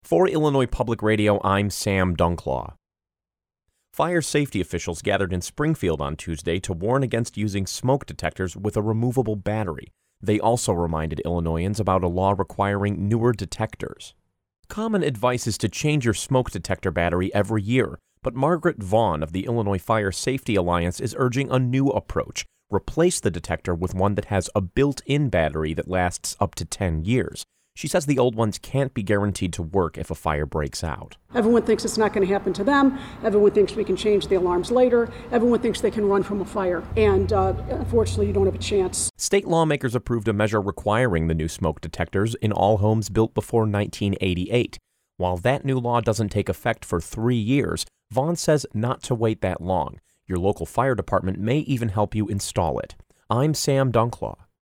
For Illinois Public Radio, I'm Sam Dunklaw. Fire safety officials gathered in Springfield on Tuesday to warn against using smoke detectors with a removable battery. They also reminded Illinoisans about a law requiring newer detectors. Common advice is to change your smoke detector battery every year, but Margaret Vaughn of the Illinois Fire Safety Alliance is urging a new approach. Replace the detector with one that has a built-in battery that lasts up to 10 years. She says the old ones can't be guaranteed to work if a fire breaks out. Everyone thinks it's not going to happen to them. Everyone thinks we can change the alarms later. Everyone thinks they can run from a fire. And unfortunately, you don't have a chance. State lawmakers approved a measure requiring the new smoke detectors in all homes built before 1988. While that new law doesn't take effect for 3 years, Vaughn says not to wait that long. Your local fire department may even help you install it. I'm Sam Dunklaw.